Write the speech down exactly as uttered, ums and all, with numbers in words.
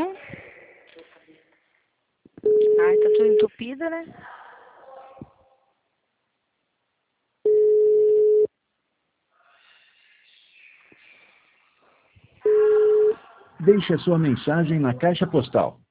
não? Ai, tá tudo entupido, né? Deixe a sua mensagem na caixa postal